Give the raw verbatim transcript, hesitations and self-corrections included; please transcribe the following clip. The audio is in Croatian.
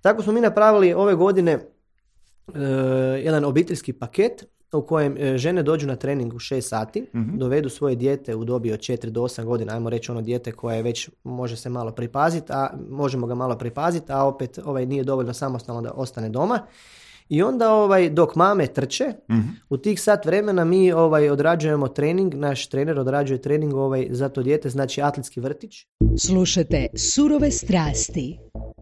Tako smo mi napravili ove godine uh, jedan obiteljski paket u kojem uh, žene dođu na trening u šest sati, mm-hmm. dovedu svoje dijete u dobi od četiri do osam godina, ajmo reći ono dijete koje već može se malo pripaziti, a možemo ga malo pripaziti, a opet ovaj, nije dovoljno samostalno da ostane doma. I onda ovaj, dok mame trče, mm-hmm. u tih sat vremena mi ovaj, odrađujemo trening, naš trener odrađuje trening ovaj, za to dijete, znači atletski vrtić. Slušajte Surove strasti.